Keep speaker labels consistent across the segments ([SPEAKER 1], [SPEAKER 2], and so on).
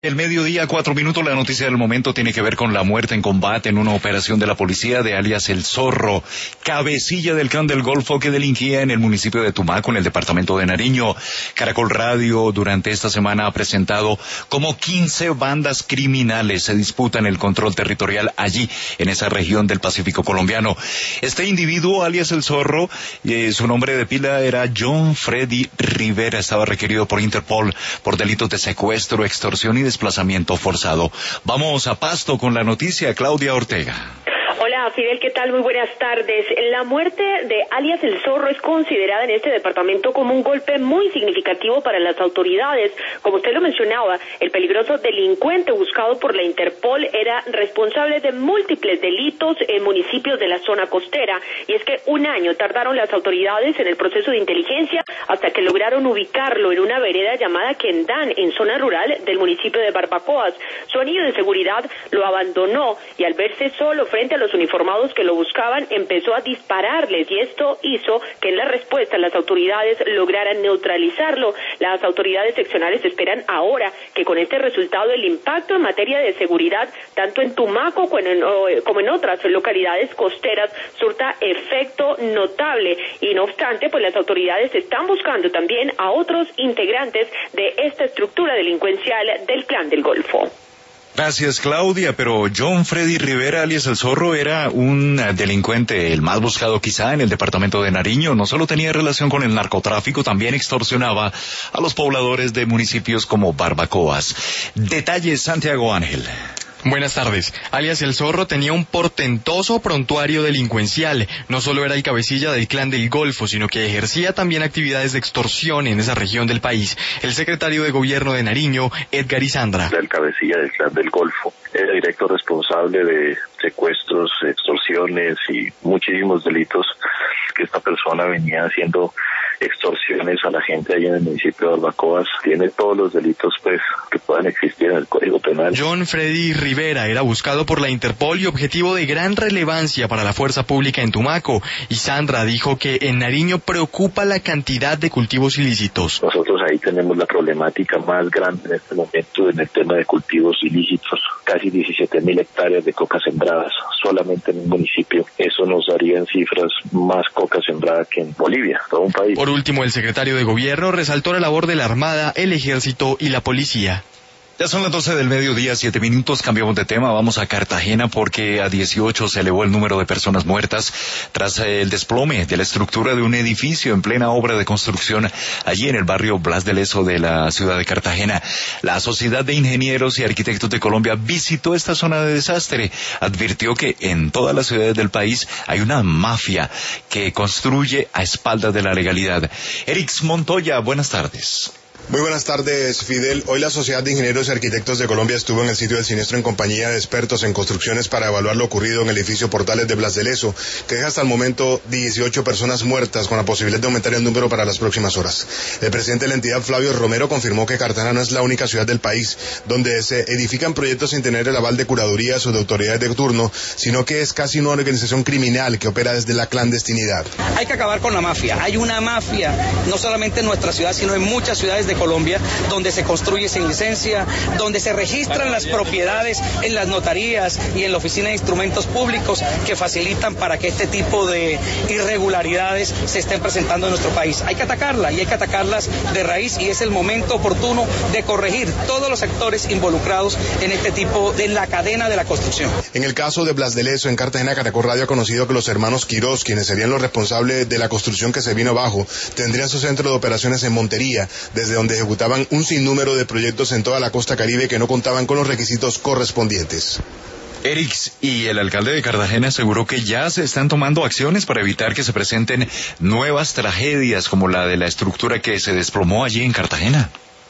[SPEAKER 1] El mediodía, 4 minutos, la noticia del momento tiene que ver con la muerte en combate en una operación de la policía de alias El Zorro, cabecilla del clan del Golfo que delinquía en el municipio de Tumaco, en el departamento de Nariño. Caracol Radio durante esta semana ha presentado cómo 15 bandas criminales se disputan el control territorial allí, en esa región del Pacífico colombiano. Este individuo, alias El Zorro, su nombre de pila era John Freddy Rivera, estaba requerido por Interpol por delitos de secuestro, extorsión y desplazamiento forzado. Vamos a Pasto con la noticia, Claudia Ortega.
[SPEAKER 2] Hola Fidel, ¿qué tal? Muy buenas tardes. La muerte de alias El Zorro es considerada en este departamento como un golpe muy significativo para las autoridades. Como usted lo mencionaba, el peligroso delincuente buscado por la Interpol era responsable de múltiples delitos en municipios de la zona costera. Y es que un año tardaron las autoridades en el proceso de inteligencia hasta que lograron ubicarlo en una vereda llamada Quendán, en zona rural del municipio de Barbacoas. Su anillo de seguridad lo abandonó y al verse solo frente a los uniformados que lo buscaban, empezó a dispararles y esto hizo que en la respuesta las autoridades lograran neutralizarlo. Las autoridades seccionales esperan ahora que con este resultado el impacto en materia de seguridad, tanto en Tumaco como en otras localidades costeras, surta efecto notable. Y no obstante, pues las autoridades están buscando también a otros integrantes de esta estructura delincuencial del Clan del Golfo.
[SPEAKER 1] Gracias, Claudia, pero John Freddy Rivera, alias El Zorro, era un delincuente, el más buscado quizá en el departamento de Nariño. No solo tenía relación con el narcotráfico, también extorsionaba a los pobladores de municipios como Barbacoas. Detalles, Santiago Ángel.
[SPEAKER 3] Buenas tardes. Alias El Zorro tenía un portentoso prontuario delincuencial. No solo era el cabecilla del Clan del Golfo, sino que ejercía también actividades de extorsión en esa región del país. El secretario de Gobierno de Nariño, Edgar Isandra.
[SPEAKER 4] El cabecilla del Clan del Golfo era directo responsable de secuestros, extorsiones y muchísimos delitos que esta persona venía haciendo, extorsiones a la gente allá en el municipio de Barbacoas. Tiene todos los delitos que puedan existir en el Código Penal.
[SPEAKER 3] John Freddy Rivera era buscado por la Interpol y objetivo de gran relevancia para la fuerza pública en Tumaco. Y Sandra dijo que en Nariño preocupa la cantidad de cultivos ilícitos.
[SPEAKER 4] Nosotros ahí tenemos la problemática más grande en este momento en el tema de cultivos ilícitos. Casi 17.000 hectáreas de coca sembradas solamente en un municipio. Eso nos daría en cifras más coca sembrada que en Bolivia, todo un país.
[SPEAKER 3] Por último, el secretario de Gobierno resaltó la labor de la Armada, el Ejército y la Policía.
[SPEAKER 1] Ya son las 12 del mediodía, 7 minutos, cambiamos de tema, vamos a Cartagena porque a 18 se elevó el número de personas muertas tras el desplome de la estructura de un edificio en plena obra de construcción allí en el barrio Blas de Lezo de la ciudad de Cartagena. La Sociedad de Ingenieros y Arquitectos de Colombia visitó esta zona de desastre, advirtió que en todas las ciudades del país hay una mafia que construye a espaldas de la legalidad. Erix Montoya, buenas tardes.
[SPEAKER 5] Muy buenas tardes, Fidel. Hoy la Sociedad de Ingenieros y Arquitectos de Colombia estuvo en el sitio del siniestro en compañía de expertos en construcciones para evaluar lo ocurrido en el edificio Portales de Blas de Lezo, que deja hasta el momento 18 personas muertas con la posibilidad de aumentar el número para las próximas horas. El presidente de la entidad, Flavio Romero, confirmó que Cartagena no es la única ciudad del país donde se edifican proyectos sin tener el aval de curadurías o de autoridades de turno, sino que es casi una organización criminal que opera desde la clandestinidad.
[SPEAKER 6] Hay que acabar con la mafia. Hay una mafia, no solamente en nuestra ciudad, sino en muchas ciudades de Colombia, donde se construye sin licencia, donde se registran las propiedades en las notarías y en la Oficina de Instrumentos Públicos que facilitan para que este tipo de irregularidades se estén presentando en nuestro país. Hay que atacarla y hay que atacarlas de raíz y es el momento oportuno de corregir todos los sectores involucrados en este tipo de la cadena de la construcción.
[SPEAKER 5] En el caso de Blas de Lezo, en Cartagena, Caracol Radio ha conocido que los hermanos Quirós, quienes serían los responsables de la construcción que se vino abajo, tendrían su centro de operaciones en Montería, desde donde ejecutaban un sinnúmero de proyectos en toda la costa caribe que no contaban con los requisitos correspondientes.
[SPEAKER 1] Erix, y el alcalde de Cartagena aseguró que ya se están tomando acciones para evitar que se presenten nuevas tragedias como la de la estructura que se desplomó allí en Cartagena.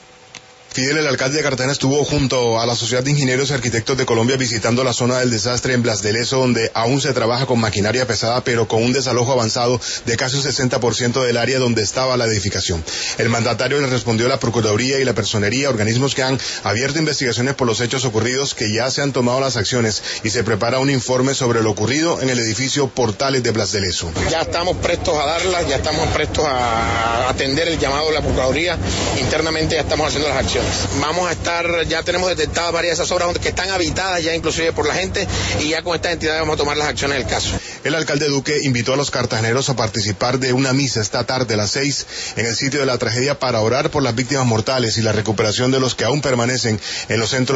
[SPEAKER 5] Fidel, el alcalde de Cartagena, estuvo junto a la Sociedad de Ingenieros y Arquitectos de Colombia visitando la zona del desastre en Blas de Lezo, donde aún se trabaja con maquinaria pesada, pero con un desalojo avanzado de casi un 60% del área donde estaba la edificación. El mandatario le respondió a la Procuraduría y la Personería, organismos que han abierto investigaciones por los hechos ocurridos, que ya se han tomado las acciones y se prepara un informe sobre lo ocurrido en el edificio Portales de Blas de Lezo.
[SPEAKER 7] Ya estamos prestos a darlas, ya estamos prestos a atender el llamado de la Procuraduría. Internamente ya estamos haciendo las acciones. operaciones. Vamos a estar, ya tenemos detectadas varias de esas obras que están habitadas ya inclusive por la gente, y ya con estas entidades vamos a tomar las acciones del caso.
[SPEAKER 5] El alcalde Duque invitó a los cartageneros a participar de una misa esta tarde a las 6 en el sitio de la tragedia para orar por las víctimas mortales y la recuperación de los que aún permanecen en los centros